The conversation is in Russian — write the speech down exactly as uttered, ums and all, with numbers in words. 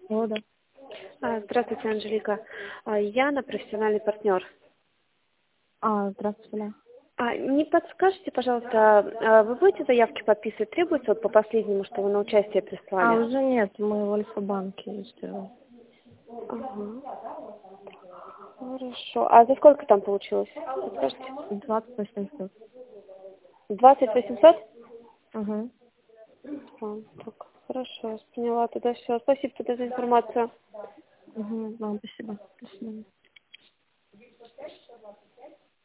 О, да. А, Здравствуйте, Анжелика. А, Яна, профессиональный партнер. А, здравствуйте, да. А, Не подскажете, пожалуйста, а вы будете заявки подписывать? Требуется вот по последнему, что вы на участие А, прислали? уже нет, мы в Альфа-банке сделали. Ага. Хорошо. А за сколько там получилось? Подскажете? двадцать восемьсот. двадцать восемьсот? Угу. А, так, хорошо, я поняла. Тогда все. Спасибо тогда за информацию. Угу. Вам спасибо. До свидания.